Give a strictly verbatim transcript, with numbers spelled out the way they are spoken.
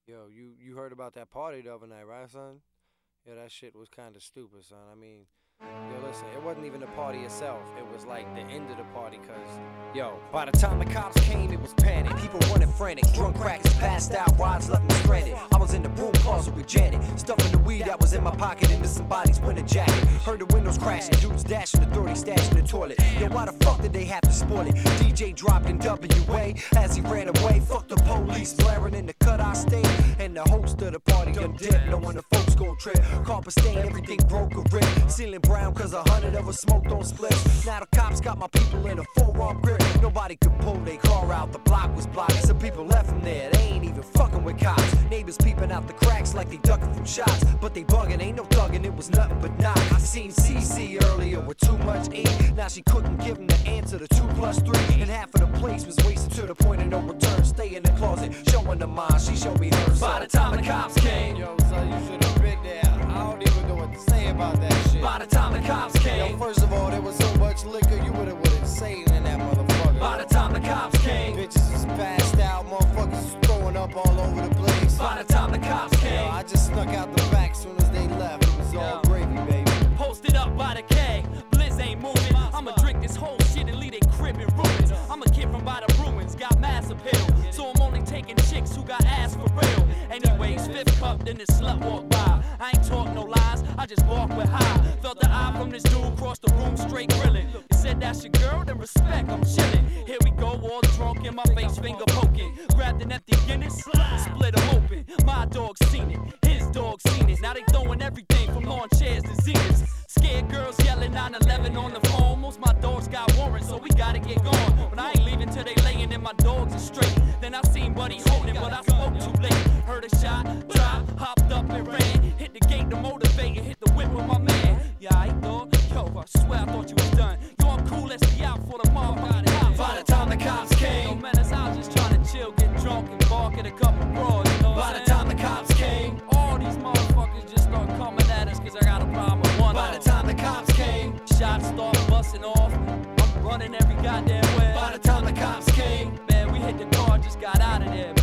Yo, you you heard about that party the other night, right, son? Yeah, that shit was kind of stupid, son. I mean, yo, listen, it wasn't even the party itself. It was like the end of the party, cause, yo, by the time the cops came, it was panic. People running frantic, drunk crackers passed out, rides left me stranded. I was in the broom closet with Janet, stuffing the weed that was in my pocket into somebody's winter jacket. Heard the windows crashing, dudes dashing, the thirty stashed in the toilet. Yo, why the fuck did they have to spoil it? D J dropped in W A as he ran away. Fuck the police blaring in the cut I stayed. And the host of the party done dip, knowing the folks gon' trip. Carpet stain, everything broke a rip. Ceiling brown cause a hundred of us smoked on splits. Now the cops got my people in a four-arm grip. Nobody could pull their car out, the block was blocked. Some people left from there, they ain't even fucking with cops. Neighbors peeping out the cracks like they ducking from shots. But they bugging, ain't no thugging, it was nothing but knock. I seen C C earlier with too much E. Now she couldn't give him the answer to two plus three. And half of the place was wasted to the point of no return. Stay in the closet, showing the mind, she showed me hers. By the time the cops came, yo, son, you should have been there. I don't even know what to say about that shit. By the time the cops came, yo, first of all, there was so much liquor, you would've went insane in that motherfucker. By the time the cops came, bitches was passed out, motherfuckers was throwing up all over the place. By the time the cops came, yo, I just snuck out the back soon as they left. It was all gravy, baby. Posted up by the keg, Blizz ain't moving. I'ma drink this whole shit and leave they crib in ruins. I'm a kid from by the ruins, got mass appeal. So I'm only taking chicks who got ass for real. Anyways, fifth cup, then this slut walk by. I ain't talk no lies, I just walk with high. Felt the eye from this dude across the room, straight grilling. He said that's your girl, then respect, I'm chilling. Here we go, all drunk in my face, finger poking. Grabbed an empty Guinness, split them open. My dog seen it, his dog seen it. Now they throwing everything from lawn chairs to Zeniths. Scared girls yelling nine eleven on the phone. Most my dogs got warrants, so we gotta get going. But I ain't leaving till they laying and my dogs are straight. Then I seen Buddy holding, but I spoke too late. Heard a shot, drop, hopped up and ran. Hit the gate to motivate and hit the whip with my man. Yeah, I thought, yo, I swear I thought you was done. Yo, I'm cool, let's be out for the motherfucking cops. By the time the cops came, no menace, I was just trying to chill, get drunk and bark at a couple bros, you know what by I'm the saying? time the cops came, all these motherfuckers just start coming at us cause I got a problem with one. By the time the cops came, shots start busting off. I'm running every goddamn way. By the time the cops came, man, we hit the car, just got out of there.